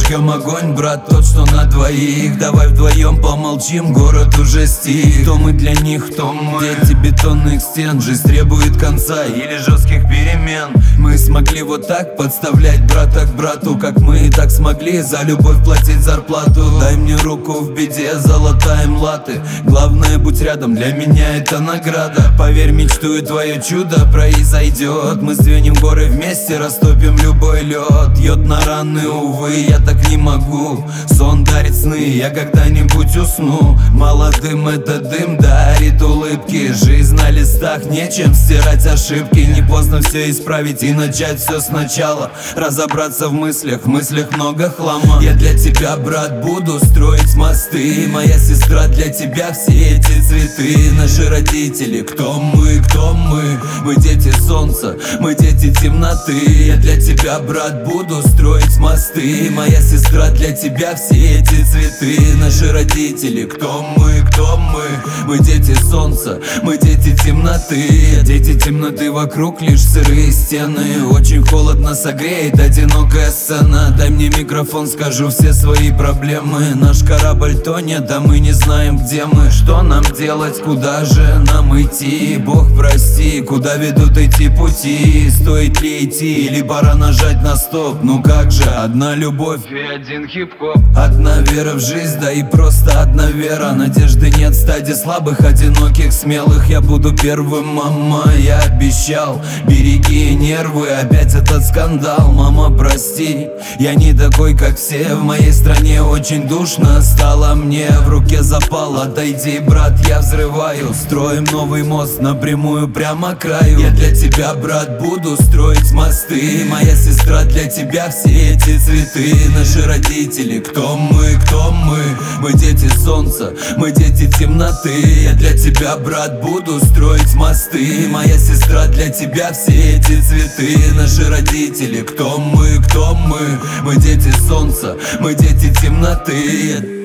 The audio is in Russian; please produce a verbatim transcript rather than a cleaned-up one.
зажжем огонь, брат, тот, что на двоих. Давай вдвоем помолчим, город уже стих. Кто мы для них, кто мы? Дети бетонных стен, жизнь требует конца или жестких перемен. Мы смогли вот так подставлять брата к брату, как мы и так смогли за любовь платить зарплату. Дай мне руку в беде, золотая млаты. Главное, будь рядом, для меня это награда. Поверь, мечтую, твое чудо произойдет. Мы сдвинем горы вместе, растопим любой лед. Йод на раны, увы, я так не могу. Сон дарит сны, я когда-нибудь усну. Молодым это дым дарит улыбки. Жизнь на листах, нечем стирать ошибки. Не поздно все исправить и начать все сначала. Разобраться в мыслях, в мыслях много хлама. Я для тебя, брат, буду строить мосты. Моя сестра, для тебя все эти цветы. Наши родители, кто мы, кто мы? Мы дети солнца, мы дети темноты. Я для тебя, брат, буду строить мосты. Моя сестра, для тебя все эти цветы. Наши родители, кто мы, кто мы? Мы дети солнца, мы дети темноты. Дети темноты, вокруг лишь сырые стены. Очень холодно, согреет одинокая сцена. Дай мне микрофон, скажу все свои проблемы. Наш корабль тонет, да мы не знаем, где мы. Что нам делать, куда же нам идти? Бог прости, куда ведут эти пути? Стоит ли идти или пора нажать на стоп? Ну как же, одна любовь и один хип-хоп. Одна вера в жизнь, да и просто одна вера. Надежды нет в стаде слабых, одиноких, смелых. Я буду первым, мама, я обещал. Береги нервы, опять этот скандал. Мама, прости, я не такой, как все. В моей стране очень душно стало мне. В руке запал, отойди, брат, я взрываю. Строим новый мост напрямую прямо к краю. Я для тебя, брат, буду строить мосты. Моя сестра, для тебя все эти цветы. Наши родители, кто мы, кто мы? Мы дети солнца, мы дети темноты. Я для тебя, брат, буду строить мосты. Моя сестра, для тебя все эти цветы. Наши родители, кто мы, кто мы? Мы дети солнца, мы дети темноты.